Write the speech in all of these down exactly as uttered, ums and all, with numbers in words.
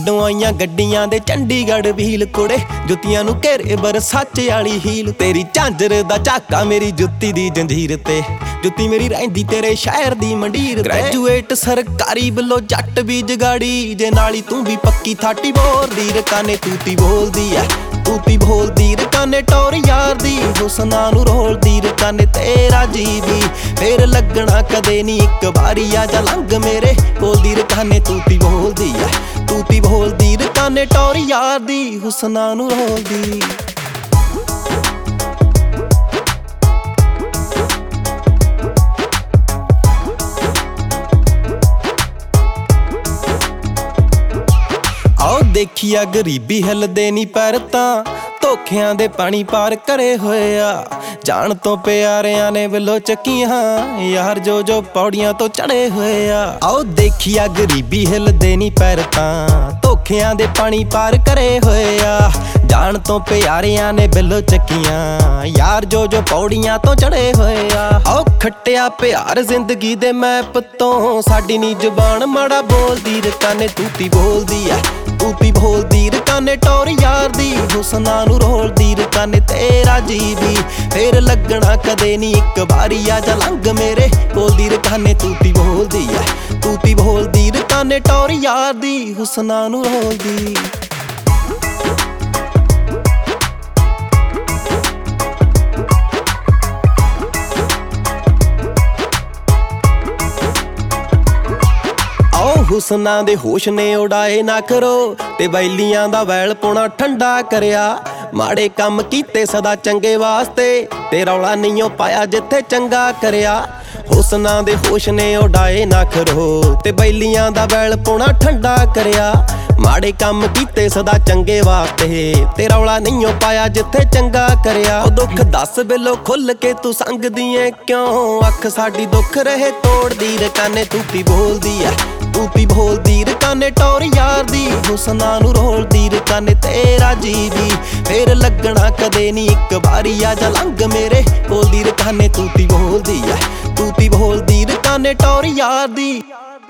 ਪਿੰਡੋਂ ਆਈਆਂ ਗੱਡੀਆਂ ਦੇ ਚੰਡੀਗੜ੍ਹ ਵੀਲ ਕੁੜੇ, ਜੁੱਤੀਆਂ ਨੂੰ ਘੇਰੇ ਬਰਸਾਚੇ ਵਾਲੀ ਹੀਲ। ਤੇਰੀ ਝਾਂਜਰ ਦਾ ਝਾਕਾ ਮੇਰੀ ਜੁੱਤੀ ਦੀ ਜੰਜੀਰ ਤੇ, ਜੁੱਤੀ ਮੇਰੀ ਰਹਿੰਦੀ ਤੇਰੇ ਸ਼ਹਿਰ ਦੀ ਮੰਡੀਰ। ਗ੍ਰੈਜੂਏਟ ਸਰਕਾਰੀ ਵੱਲੋਂ ਜੱਟ ਵੀ ਜਗਾੜੀ, ਜੇ ਨਾਲੀ ਤੂੰ ਵੀ ਪੱਕੀ ਥਾਟੀ ਬੋਲਦੀ। ਰਕਾਨੇ ਤੂਤੀ ਬੋਲਦੀ ਐ, ਤੂਤੀ ਬੋਲਦੀ। ਰਕਾਨੇ ਟੌਰ ਯਾਰ ਦੀ, ਹੁਸਨਾ ਨੂੰ ਰੋਲਦੀ। ਰਕਾਨੇ ਤੇਰਾ ਜੀ ਵੀ ਫੇਰ ਲੱਗਣਾ ਕਦੇ ਨੀ, ਇੱਕ ਵਾਰੀ ਆ ਜਾ ਲੰਘ ਮੇਰੇ ਕੋਲਦੀ। ਰਕਾਨੇ ਤੂਤੀ ਬੋਲਦੀ ਐ, ਤੂਤੀ ਬੋਲਦੀ। ਰਕਾਨੇ ਟੌਰ ਯਾਰ ਦੀ, ਹੁਸਨਾ ਨੂੰ ਰੋਲਦੀ। ਆਓ ਦੇਖੀਆ ਗਰੀਬੀ ਹਿੱਲਦੇ ਨੀ ਪੈਰ ਤਾਂ, ਧੋਖਿਆਂ ਦੇ ਪਾਣੀ ਪਾਰ ਕਰੇ ਹੋਏ ਆ। ਜਾਣ ਤੋਂ ਪਿਆਰਿਆਂ ਨੇ ਵੱਲੋਂ ਚੱਕੀਆਂ, ਯਾਰ ਜੋ ਜੋ ਪੌੜੀਆਂ ਤੋਂ ਚੜੇ ਹੋਏ ਆ। ਆਓ ਦੇਖੀਆ ਗਰੀਬੀ ਹਿੱਲਦੇ ਨੀ ਪੈਰ ਤਾਂ, ਧੋਖਿਆਂ ਦੇ ਪਾਣੀ ਪਾਰ ਕਰੇ ਹੋਏ ਆ। ਜਾਣ ਤੋਂ ਪਿਆਰਿਆਂ ਨੇ ਵੱਲੋਂ ਚੱਕੀਆਂ, ਯਾਰ ਜੋ ਜੋ ਪੌੜੀਆਂ ਤੋਂ ਚੜੇ ਹੋਏ ਆ। ਆਓ ਖੱਟਿਆ ਪਿਆਰ ਜ਼ਿੰਦਗੀ ਦੇ ਮੈਪ ਤੋਂ, ਸਾਡੀ ਨੀ ਜ਼ੁਬਾਨ ਮਾੜਾ ਬੋਲਦੀ। ਰਕਾਨੇ ਤੂਤੀ ਬੋਲਦੀ ਐ, ਤੂਤੀ ਬੋਲਦੀ। ਰਕਾਨੇ ਟੌਰ ਯਾਰ ਦੀ, ਹੁਸਨਾ ਨੂੰ ਰੋਲਦੀ। ਰਕਾਨੇ ਤੇਰਾ ਜੀ ਵੀ ਫੇਰ ਲੱਗਣਾ ਕਦੇ ਨੀ, ਇੱਕ ਵਾਰੀ ਆ ਜਾ ਲੰਘ ਮੇਰੇ ਕੋਲਦੀ। ਰਕਾਨੇ ਤੂਤੀ ਬੋਲਦੀ ਐ, ਤੂਤੀ ਬੋਲਦੀ। ਰਕਾਨੇ ਟੌਰ ਯਾਰ ਦੀ, ਹੁਸਨਾ ਨੂੰ ਰੋਲਦੀ। ਹੁਸਨਾ ਦੇ ਹੋਸ਼ ਨੇ ਉਡਾਏ ਨਾ ਕਰੋ, ਤੇ ਬੈਲੀਆਂ ਦਾ ਵੈਲ ਪਾਉਣਾ ਠੰਡਾ ਕਰਿਆ। ਮਾੜੇ ਕੰਮ ਕੀਤੇ ਸਦਾ ਚੰਗੇ ਵਾਸਤੇ, ਤੇ ਰੌਲਾ ਨਹੀਂਓ ਪਾਇਆ ਜਿੱਥੇ ਚੰਗਾ ਕਰਿਆ। ਹੁਸਨਾ ਦੇ ਹੋਸ਼ ਨੇ ਉਡਾਏ ਨਾ ਕਰੋ, ਤੇ ਬੈਲੀਆਂ ਦਾ ਵੈਲ ਪਾਉਣਾ ਠੰਡਾ ਕਰਿਆ। ਮਾੜੇ ਕੰਮ ਕੀਤੇ ਸਦਾ ਚੰਗੇ ਵਾਸਤੇ, ਤੇ ਰੌਲਾ ਨਹੀਂਓ ਪਾਇਆ ਜਿੱਥੇ ਚੰਗਾ ਕਰਿਆ। ਉਹ ਦੁੱਖ ਦੱਸ ਬਿੱਲੋ ਖੁੱਲ ਕੇ ਤੂੰ ਸੰਗਦੀ ਏ ਕਿਉਂ, ਅੱਖ ਸਾਡੀ ਦੁੱਖ ਰਹੇ ਤੋੜਦੀ। ਰਕਾਨੇ ਤੂਤੀ ਬੋਲਦੀ ਐ, ਤੂਤੀ ਬੋਲਦੀ। ਰਕਾਨੇ ਟੌਰ ਯਾਰ ਦੀ, ਹੁਸਨਾ ਨੂੰ ਰੋਲਦੀ। ਰਕਾਨੇ ਤੇਰਾ ਜੀ ਵੀ ਫੇਰ ਲੱਗਣਾ ਕਦੇ ਨੀ, ਇੱਕ ਵਾਰੀ ਆ ਜਾ ਲੰਘ ਮੇਰੇ ਕੋਲਦੀ। ਰਕਾਨੇ ਤੂਤੀ ਬੋਲਦੀ ਐ, ਤੂਤੀ ਬੋਲਦੀ। ਰਕਾਨੇ ਟੌਰ ਯਾਰ ਦੀ।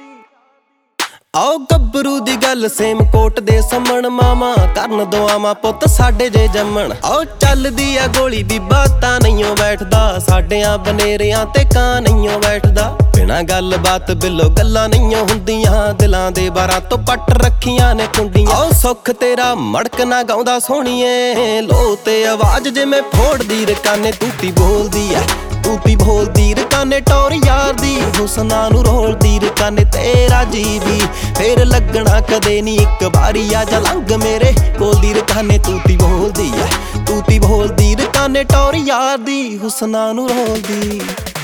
ਆਓ ਗੱਭਰੂ ਦੀ ਗੱਲ ਸੇਮ ਕੋਟ ਦੇ ਸਮਣ, ਮਾਮਾ ਕਰਨ ਦੁਆਵਾਂ ਪੁੱਤ ਸਾਡੇ ਜੇ ਜੰਮਣ। ਆਓ ਚੱਲਦੀ ਆ ਗੋਲੀ ਬੀਬਾ ਤਾਂ ਨਹੀਂਓ ਬੈਠਦਾ, ਸਾਡਿਆਂ ਬਨੇਰਿਆਂ ਤੇ ਕਾਂ ਨਹੀਂਓ ਬੈਠਦਾ। ਬਿਨਾਂ ਗੱਲ ਬਾਤ ਬਿੱਲੋ ਗੱਲਾਂ ਨਹੀਂਓ ਹੁੰਦੀਆਂ, ਦਿਲਾਂ ਦੇ ਬਾਰਾਂ ਤੋਂ ਪੱਟ ਰੱਖੀਆਂ ਨੇ ਕੁੰਡੀਆਂ। ਆਓ ਸੁੱਖ ਤੇਰਾ ਮੜਕ ਨਾ ਗਾਉਂਦਾ ਸੋਹਣੀਏ, ਲੋ ਤੇ ਆਵਾਜ਼ ਜਿਵੇਂ ਫੋੜਦੀ। ਰਕਾਨੇ ਤੂਤੀ ਬੋਲਦੀ ਐ, ਤੂਤੀ ਬੋਲਦੀ। ਰਕਾਨੇ ਟੌਰ ਯਾਰ ਦੀ, ਹੁਸਨਾ ਨੂੰ ਰੋਲਦੀ। ਰਕਾਨੇ ਤੇਰਾ ਜੀ ਵੀ ਫੇਰ ਲੱਗਣਾ ਕਦੇ ਨੀ, ਇੱਕ ਵਾਰੀ ਆ ਜਾ ਲੰਘ ਮੇਰੇ ਕੋਲਦੀ। ਰਕਾਨੇ ਤੂਤੀ ਬੋਲਦੀ ਐ, ਤੂਤੀ ਬੋਲਦੀ। ਰਕਾਨੇ ਟੌਰ ਯਾਰ ਦੀ, ਹੁਸਨਾ ਨੂੰ ਰੋਲਦੀ।